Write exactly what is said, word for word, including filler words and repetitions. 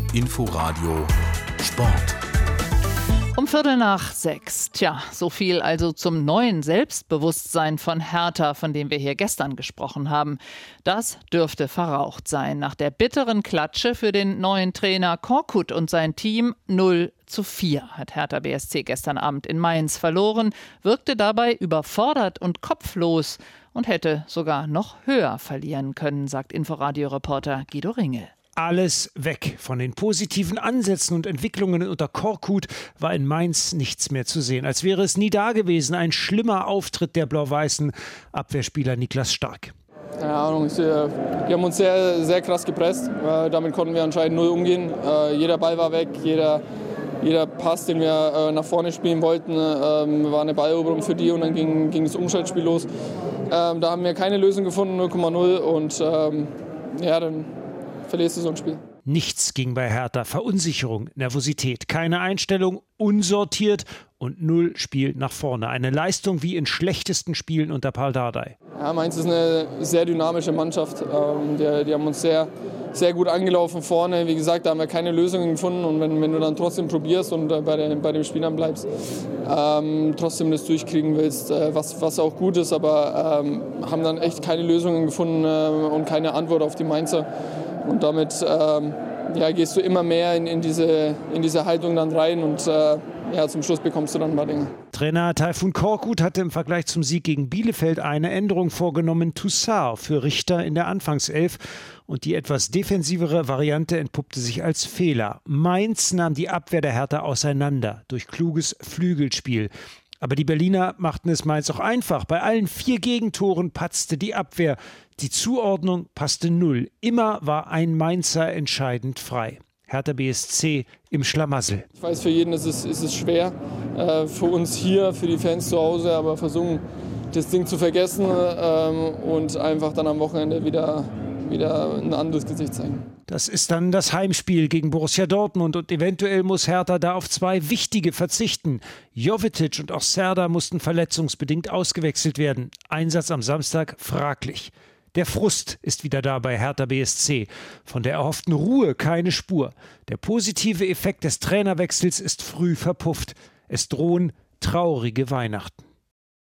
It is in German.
Inforadio Sport. Um Viertel nach sechs. Tja, so viel also zum neuen Selbstbewusstsein von Hertha, von dem wir hier gestern gesprochen haben. Das dürfte verraucht sein. Nach der bitteren Klatsche für den neuen Trainer Korkut und sein Team null zu vier hat Hertha B S C gestern Abend in Mainz verloren, wirkte dabei überfordert und kopflos und hätte sogar noch höher verlieren können, sagt Inforadio-Reporter Guido Ringel. Alles weg. Von den positiven Ansätzen und Entwicklungen unter Korkut war in Mainz nichts mehr zu sehen. Als wäre es nie da gewesen. Ein schlimmer Auftritt der blau-weißen Abwehrspieler Niklas Stark. Keine Ahnung, ich, äh, die haben uns sehr, sehr krass gepresst. Äh, damit konnten wir anscheinend null umgehen. Äh, jeder Ball war weg, jeder, jeder Pass, den wir äh, nach vorne spielen wollten, äh, war eine Balleroberung für die und dann ging, ging das Umschaltspiel los. Äh, da haben wir keine Lösung gefunden, null Komma null und ähm, ja, dann verlierst du so ein Spiel. Nichts ging bei Hertha. Verunsicherung, Nervosität, keine Einstellung, unsortiert und null Spiel nach vorne. Eine Leistung wie in schlechtesten Spielen unter Paul Dardai. Ja, Mainz ist eine sehr dynamische Mannschaft. Ähm, die, die haben uns sehr, sehr gut angelaufen vorne. Wie gesagt, da haben wir keine Lösungen gefunden. Und wenn, wenn du dann trotzdem probierst und äh, bei, den, bei den Spielern bleibst, ähm, trotzdem das durchkriegen willst, äh, was, was auch gut ist, aber ähm, haben dann echt keine Lösungen gefunden äh, und keine Antwort auf die Mainzer. Und damit ähm, ja, gehst du immer mehr in, in, diese, in diese Haltung dann rein und äh, ja, zum Schluss bekommst du dann ein paar Dinge. Trainer Tayfun Korkut hatte im Vergleich zum Sieg gegen Bielefeld eine Änderung vorgenommen. Toussaint für Richter in der Anfangself. Und die etwas defensivere Variante entpuppte sich als Fehler. Mainz nahm die Abwehr der Hertha auseinander durch kluges Flügelspiel. Aber die Berliner machten es Mainz auch einfach. Bei allen vier Gegentoren patzte die Abwehr. Die Zuordnung passte null. Immer war ein Mainzer entscheidend frei. Hertha B S C im Schlamassel. Ich weiß, für jeden ist es, ist es schwer. Äh, für uns hier, für die Fans zu Hause, aber versuchen, das Ding zu vergessen ähm, und einfach dann am Wochenende wieder, wieder ein anderes Gesicht zeigen. Das ist dann das Heimspiel gegen Borussia Dortmund und eventuell muss Hertha da auf zwei wichtige verzichten. Jovetic und auch Serdar mussten verletzungsbedingt ausgewechselt werden. Einsatz am Samstag fraglich. Der Frust ist wieder da bei Hertha B S C. Von der erhofften Ruhe keine Spur. Der positive Effekt des Trainerwechsels ist früh verpufft. Es drohen traurige Weihnachten.